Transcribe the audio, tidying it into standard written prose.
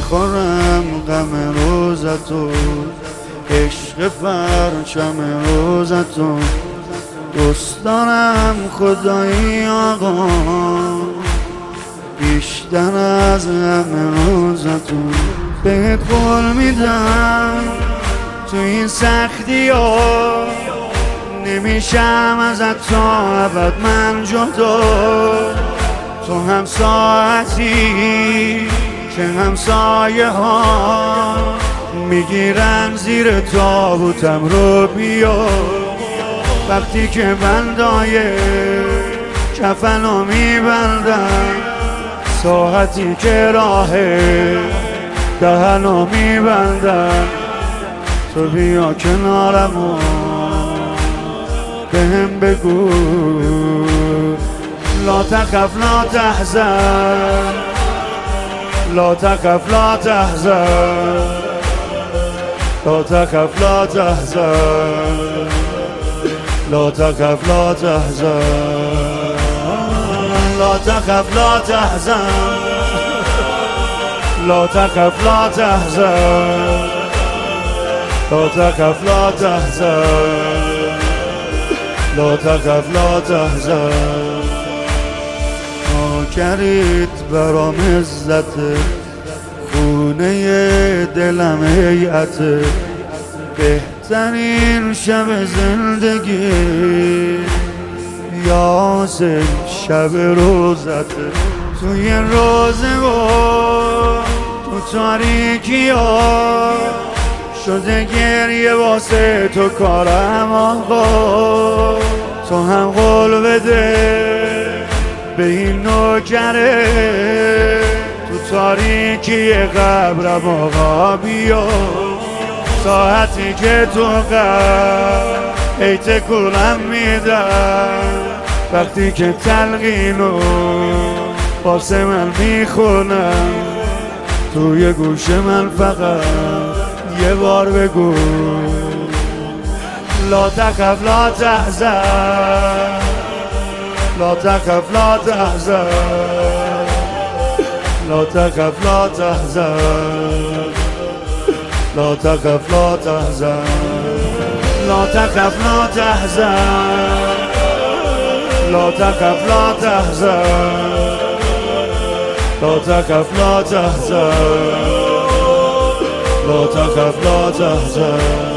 میخورم غم روزتو، عشق پرچم روزتو، دوست دارم خدایی آقا بیشتر از غم روزتو. بهت قول میدم تو این سختی ها نمیشم ازت تا ابد من جدا. تو هم ساعتی که همسایه ها میگیرن زیر تابوتم رو بیا. وقتی که بندای کفنو میبندم، ساعتی که راه دهنو میبندم، تو بیا کنارم و بهم بگو لا تخف لا تحزن، لا تخف لا تحزن، لا تخف لا تحزن، لا تخف لا تحزن، لا تخف لا تحزن، لا تخف لا تحزن، لا تخف لا تحزن، لا تخف لا تحزن. ناکریت برام عزت، خونه دلم هیئت، بهترین شب زندگی یاسه شب روزت. توی روزگار تو تاریکی ها شده گریه واسه تو کارم آقا. تو هم قول بده به این نوکره تو تاریکی قبرم آقا بیا. ساعتی که تو قبر ای تکونم میدم، وقتی که تلقینو واسه من میخونم، توی گوش من فقط یه بار بگو لا تخف لا تحزن، لا تخف لا تحزن، لا تخف لا تحزن، لا تخف لا تحزن، لا تخف لا تحزن، لا تخف لا تحزن، لا تخف لا تحزن، لا تخف لا تحزن.